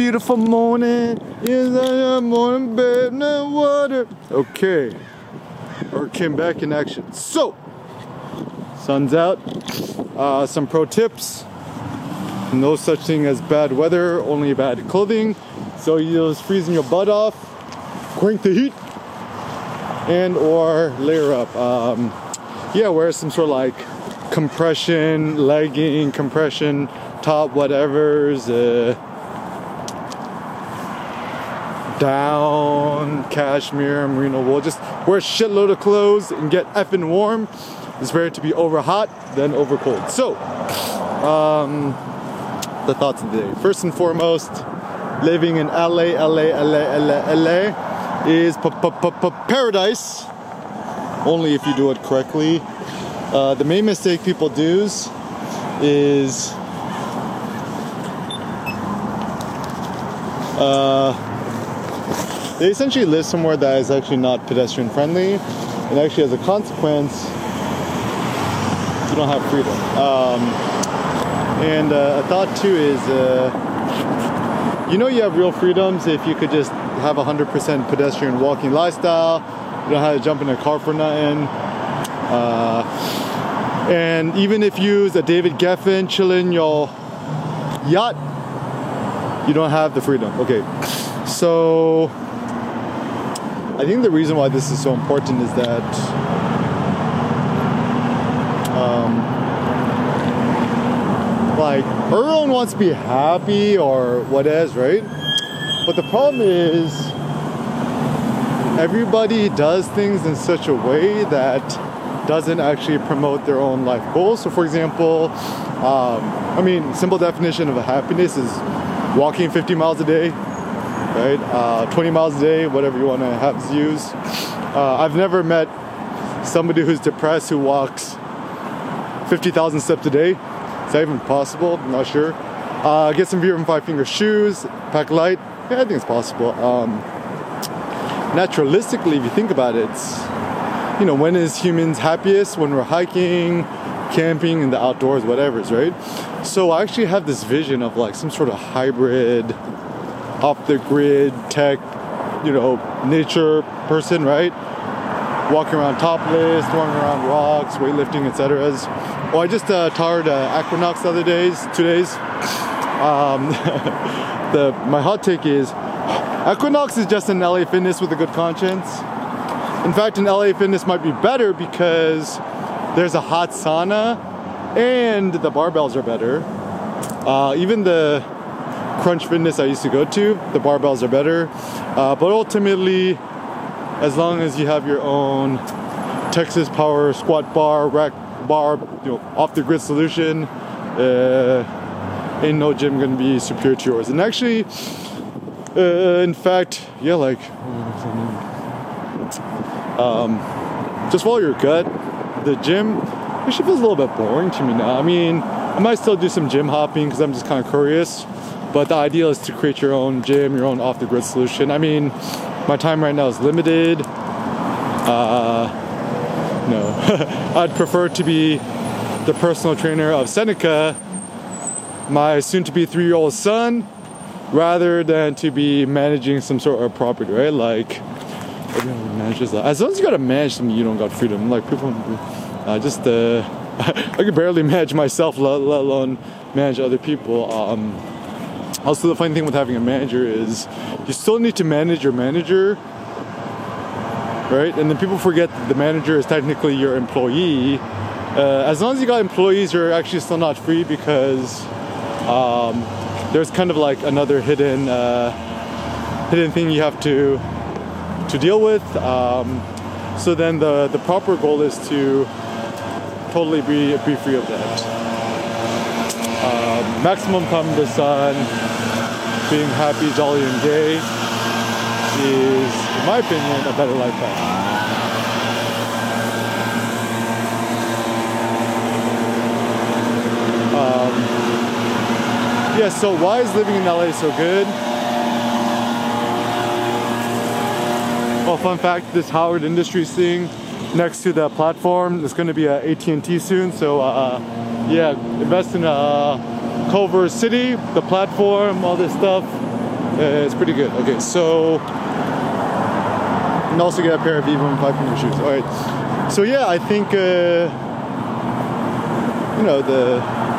beautiful morning. Yes, I am morning, babe, no water. Okay. Or came back in action. So, sun's out. Some pro tips. No such thing as bad weather, only bad clothing. So you're just freezing your butt off. Crank the heat. And or layer up. Yeah, wear some sort of like compression, legging, compression, top, whatever's. Down, cashmere, merino wool. Just wear a shitload of clothes and get effing warm. It's better to be over hot than over cold. So, the thoughts of the day. First and foremost, living in LA is paradise. Only if you do it correctly. The main mistake people do is they essentially live somewhere that is actually not pedestrian friendly, and actually as a consequence you don't have freedom. And a thought too is you have real freedoms if you could just have 100% pedestrian walking lifestyle. You don't have to jump in a car for nothing. And even if you use a David Geffen chilling your yacht, you don't have the freedom. Okay, so I think the reason why this is so important is that like everyone wants to be happy or what is, right? But the problem is everybody does things in such a way that doesn't actually promote their own life goals. So for example, simple definition of a happiness is walking 50 miles a day, right? 20 miles a day, whatever you want to have to use. I've never met somebody who's depressed who walks 50,000 steps a day. Is that even possible? I'm not sure. Get some Vibram 5 finger shoes, pack light. Yeah, I think it's possible. Naturalistically, if you think about it, when is humans happiest? When we're hiking, camping in the outdoors, whatever's, right? So I actually have this vision of like some sort of hybrid, off the grid tech, nature person, right? Walking around topless, throwing around rocks, weightlifting, etc. Oh, I just toured Equinox the other 2 days. My hot take is Equinox is just an LA Fitness with a good conscience. In fact, an LA Fitness might be better because there's a hot sauna and the barbells are better. Even the Crunch Fitness I used to go to, the barbells are better. But ultimately, as long as you have your own Texas Power squat bar, rack bar, off the grid solution, ain't no gym gonna be superior to yours. And actually, in fact, yeah, like, just follow your gut. The gym actually feels a little bit boring to me now. I mean, I might still do some gym hopping because I'm just kind of curious. But the ideal is to create your own gym, your own off-the-grid solution. I mean, my time right now is limited. No. I'd prefer to be the personal trainer of Seneca, my soon-to-be 3-year-old son, rather than to be managing some sort of property, right? Like, as long as you gotta manage something, you don't got freedom. Like, people, I can barely manage myself, let alone manage other people. Also, the funny thing with having a manager is you still need to manage your manager, right? And then people forget that the manager is technically your employee. As long as you got employees, you're actually still not free because there's kind of like another hidden thing you have to deal with. So then the proper goal is to totally be free of that. Maximum time in the sun, being happy, jolly, and gay is, in my opinion, a better lifestyle. Yeah, so why is living in LA so good? Well, fun fact, this Howard Industries thing next to the platform is going to be at AT&T soon. So yeah, invest in Culver City, the platform, all this stuff. It's pretty good. Okay, so and also get a pair of Viva 500 shoes. All right. So yeah, I think you know, the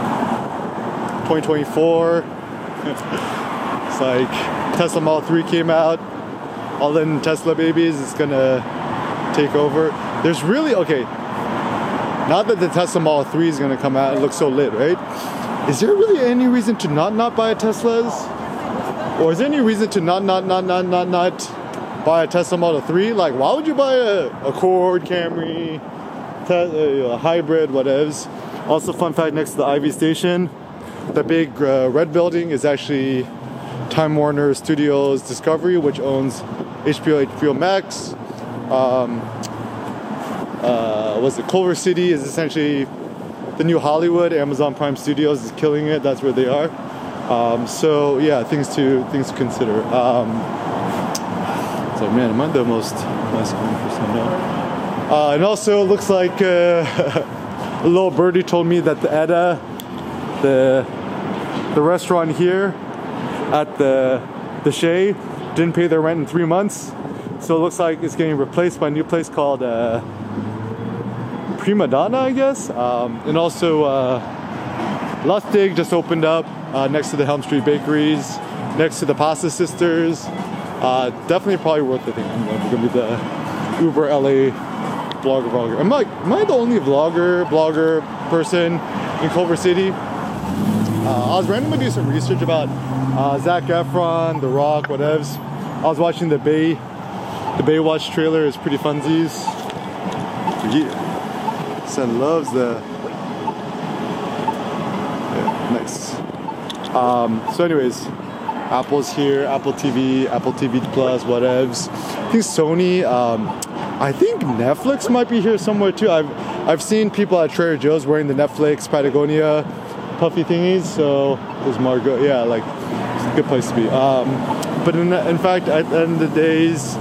2024. It's like Tesla Model 3 came out. All the Tesla babies is gonna take over. There's really not that the Tesla Model 3 is gonna come out and look so lit, right? Is there really any reason to not buy a Teslas? Or is there any reason to not buy a Tesla Model 3? Like, why would you buy a Accord, Camry, a hybrid, whatevs? Also, fun fact, next to the Ivy Station, the big red building is actually Time Warner Studios Discovery, which owns HBO Max. Was it Culver City is essentially the new Hollywood. Amazon Prime Studios is killing it. That's where they are. So yeah, things to consider. So man, am I the most masculine person I know? And also, it looks like a little birdie told me that the Edda, the restaurant here at the Shea, didn't pay their rent in 3 months. So it looks like it's getting replaced by a new place called Prima Donna, I guess. And also Lustig just opened up next to the Helm Street Bakeries, next to the Pasta Sisters. Definitely probably worth the thing. We're gonna be the Uber LA vlogger. Am I the only blogger person in Culver City? I was randomly doing some research about Zac Efron, The Rock, whatevs. I was watching the Baywatch trailer. It's pretty funsies. Yeah. Son loves the. Yeah, nice. So anyways, Apple's here, Apple TV, Apple TV Plus, whatevs. I think Sony, I think Netflix might be here somewhere too. I've seen people at Trader Joe's wearing the Netflix Patagonia puffy thingies, so there's Margot. Yeah, like, it's a good place to be. But in fact, at the end of the days,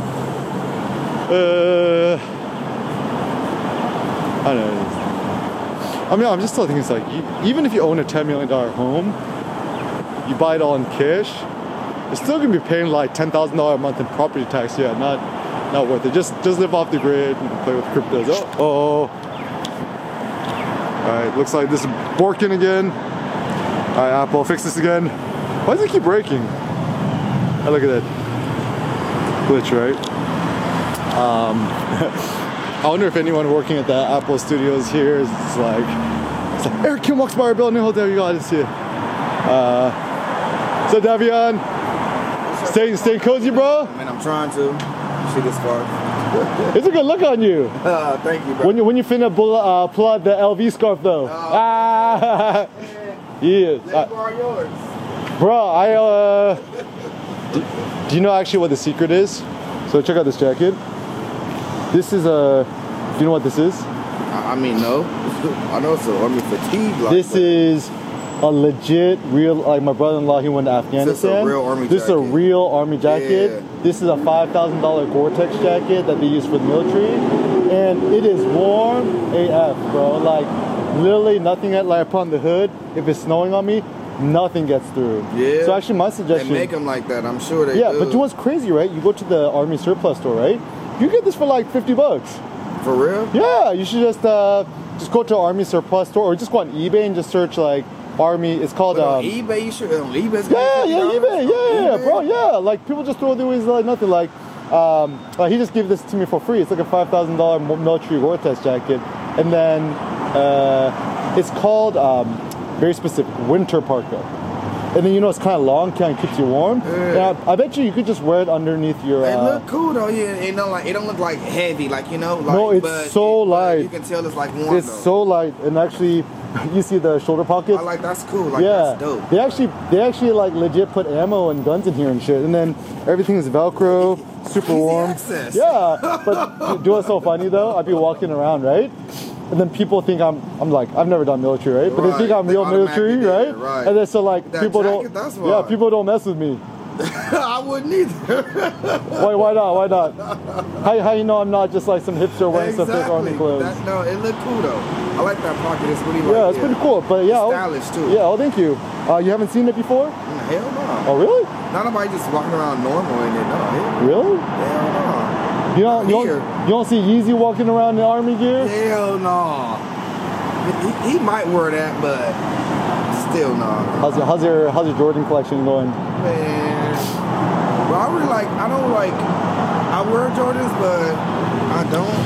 I don't know. I mean, I'm just still thinking it's like, even if you own a $10 million home, you buy it all in cash, you're still gonna be paying like $10,000 a month in property tax. Yeah, not worth it. Just live off the grid and play with cryptos. Oh. All right, looks like this is Borkin again. All right, Apple, fix this again. Why does it keep breaking? Oh, look at that glitch, right? I wonder if anyone working at the Apple studios here is like Eric Kim walks by our building. Oh, there you go. I didn't see it. So Davion, stay cozy, bro. I mean, I'm trying to see this far. It's a good look on you. Thank you, bro. When you finna pull out the LV scarf though. Yeah. Let borrow yours. Bro, do you know actually what the secret is? So check out this jacket. This is do you know what this is? I mean, no. I know it's an army fatigue. Like, this is a legit, real, like my brother-in-law, he went to Afghanistan. This is a real army jacket. This is a real army jacket. Yeah. This is a $5,000 Gore-Tex jacket that they use for the military. And it is warm AF, bro. Like, literally nothing like I put on the hood. If it's snowing on me, nothing gets through. Yeah. So actually my suggestion. They make them like that, I'm sure they do. Yeah, but you know what's crazy, right? You go to the Army surplus store, right? You get this for like $50. For real? Yeah, you should just go to Army surplus store or just go on eBay and just search like Army. It's called on eBay. You should on eBay. eBay. Yeah, bro. Yeah, like people just throw these like nothing. Like he just gave this to me for free. It's like a $5,000 military Gore-Tex jacket, and then it's called very specific winter parka. And then it's kind of long, kind of keeps you warm. Yeah. And I bet you could just wear it underneath your. It look cool though, yeah. It don't look like heavy, like Like, no, it's so light. You can tell it's like warm. It's so light, and actually, you see the shoulder pockets. That's cool. Like, yeah, that's dope. They actually like legit put ammo and guns in here and shit. And then everything is Velcro, super warm. Access. Yeah, but do you know what's so funny though? I'd be walking around, right? And then people think I'm like, I've never done military, right? But they think I'm real military, right? And then so like that people jacket, don't, people don't mess with me. I wouldn't either. Why not? How you know I'm not just like some hipster wearing some fake army clothes? No, it looked cool though. I like that pocket. It's really it's pretty cool. But yeah, stylish too. Yeah, thank you. You haven't seen it before? Hell no. Oh really? Not nobody just walking around normal in it. No. Really? Hell no. You don't see Yeezy walking around in army gear? Hell no. He might wear that, but still no. How's your Jordan collection going? Man. Well, I don't like, I wear Jordans, but I don't